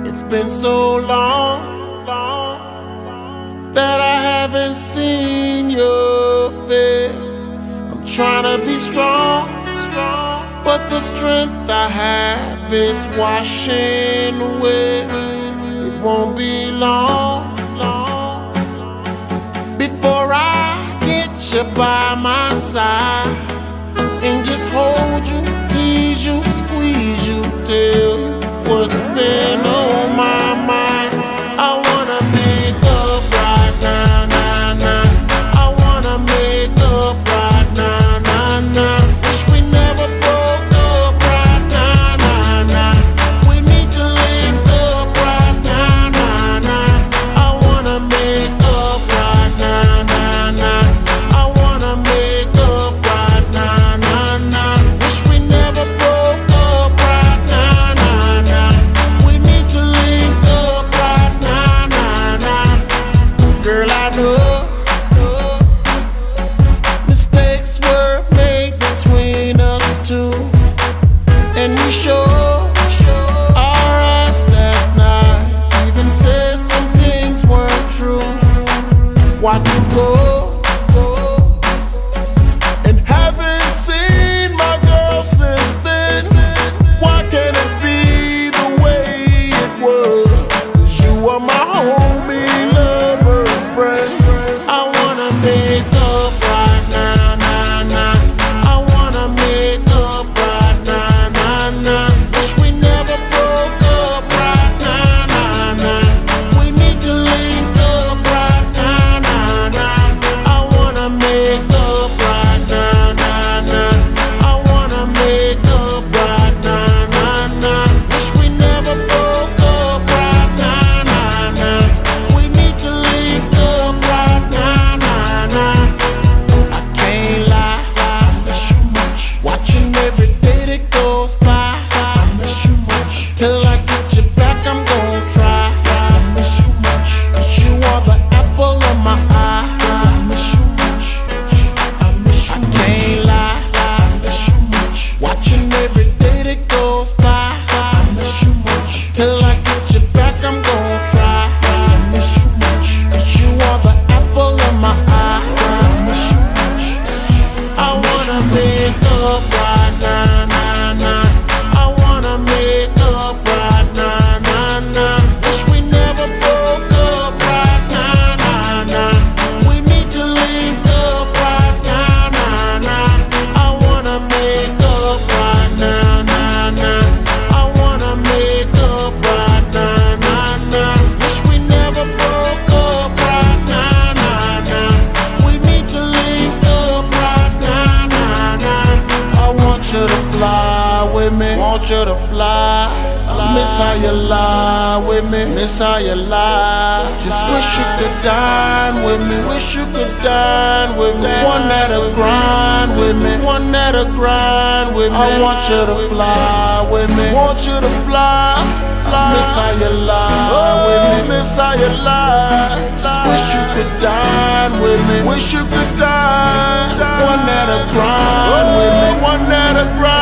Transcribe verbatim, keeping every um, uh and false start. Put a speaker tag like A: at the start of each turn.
A: It's been so long, long that I haven't seen your face. I'm trying to be strong, strong, but the strength I have is washing away. It won't be long, long before I get you by my side and just hold you, tease you, squeeze you, tell you what's been on my mind. I wanna make up right now, now, now. I wanna make up right now, now, now. Wish we never broke up right now, now, now. We need to link up right now, now, now. I wanna make up right now, now, now. I wanna make up right now, now, now. Wish we never broke up right now, now, now. We need to link up right now, now, now. Girl, I know mistakes were made between us two, and we sure our eyes that night even said some things weren't true. Watch you go, and haven't seen my girl since then. Why can't it be the way it was? 'Cause you are my homie, lover, and friend. I wanna make up right now, now, now. I wanna make up right now, now, now. Wish we never broke up right now, now, now. We need to link up right now, now, now. I wanna make up right now, now, now. I wanna make up right now, now, now. Wish we never broke up right now, now, now. We need to link up right now, now, now. I can't lie, I miss you much. Watching every day that goes by, I miss you much. Till I get you back, I'm gon' try. Yes, I miss you much. 'Cause you are the apple of my eye. I miss you much. I miss you much. I can't lie, I miss you much. Watching every day that goes by, I miss you much. Till I get you back, I'm gon' try. Yes, I miss you much. 'Cause you are the apple of my eye. I miss you much. I wanna make up right now, now, now. I wanna make up right now, now, now. Wish we never broke up right now, now, now. We need to link up right now, now, now. I wanna make up right now, now, now. I wanna make up right now, now, now. Wish we never broke up right now, now, now. We need to link up right now, now, now. I want you to fly with me, want you to fly. I miss how you lie with me, miss how you lie. Just wish you could dine with me, wish you could dine with me. One that'll grind with me, one that'll grind with me. I want you to fly with me, want you to fly. I miss how you lie with me, miss how you lie. Just wish you could dine with me, wish you could dine. One that'll grind with me, one that'll grind.